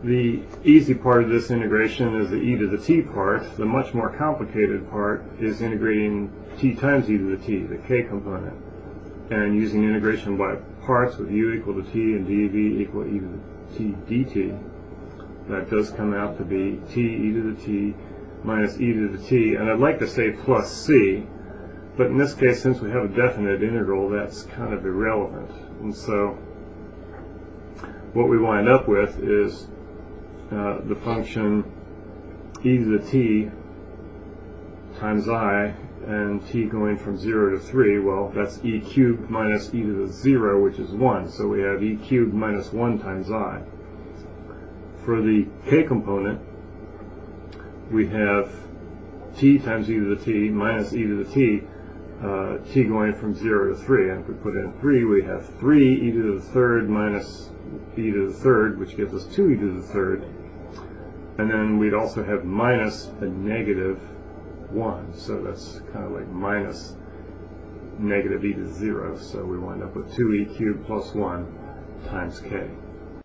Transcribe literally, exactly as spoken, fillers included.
The easy part of this integration is the e to the t part. The much more complicated part is integrating t times e to the t, the k component, and using integration by parts with u equal to t and dv equal to e to the t dt. That does come out to be t e to the t minus e to the t, and I'd like to say plus c, but in this case, since we have a definite integral, that's kind of irrelevant. And so what we wind up with is uh, the function e to the t times I, and t going from zero to three. Well, that's e cubed minus e to the zero, which is one. So we have e cubed minus one times I. For the k component, we have t times e to the t minus e to the t, uh, t going from zero to three. And if we put in three, we have three e to the third minus e to the third, which gives us two e to the third. And then we'd also have minus a negative one. So that's kind of like minus negative e to the zero. So we wind up with two e cubed plus one times k.